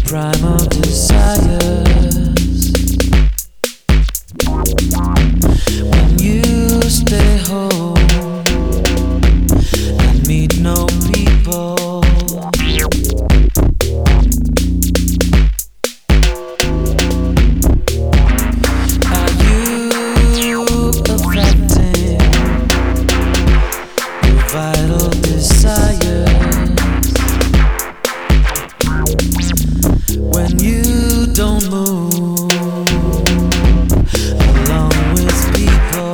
primal desires. When you stay home and meet no people, are you affecting your vital desires? When you don't move along with people,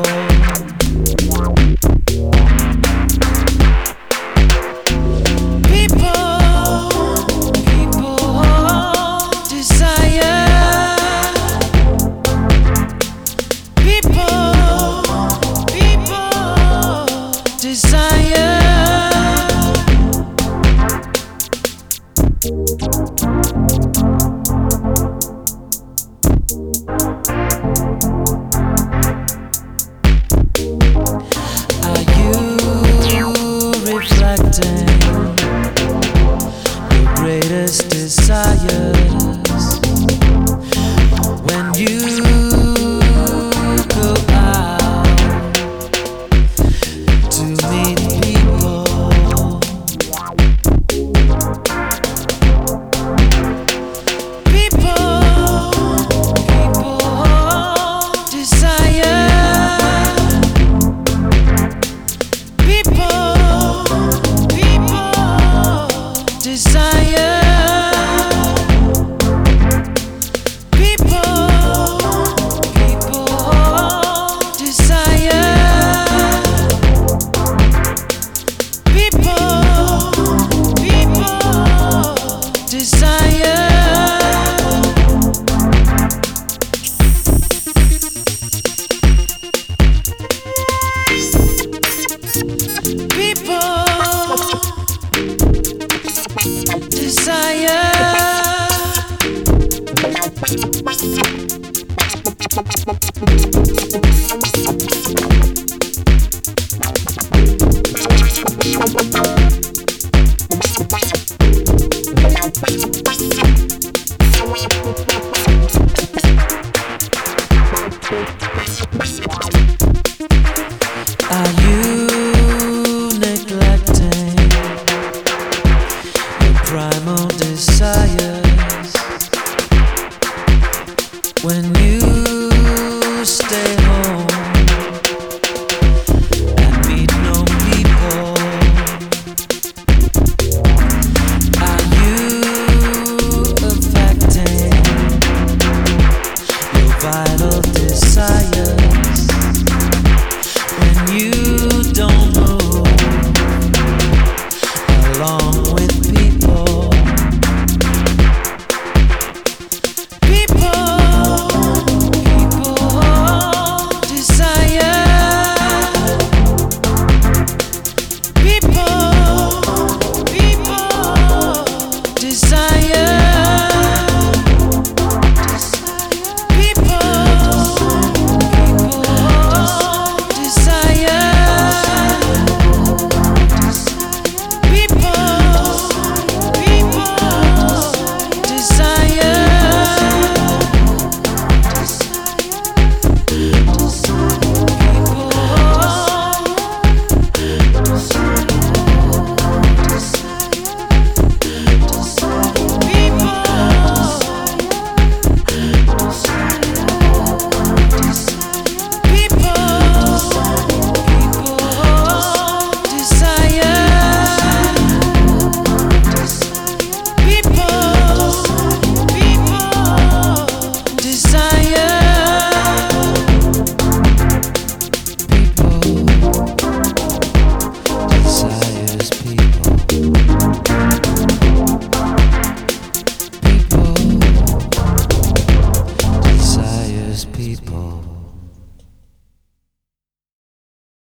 people desire, people desire. Are you reflecting your greatest desires when you go out to meet people? People desire. Desire. People desire. People desire. Desire. Are you neglecting your primal desires when you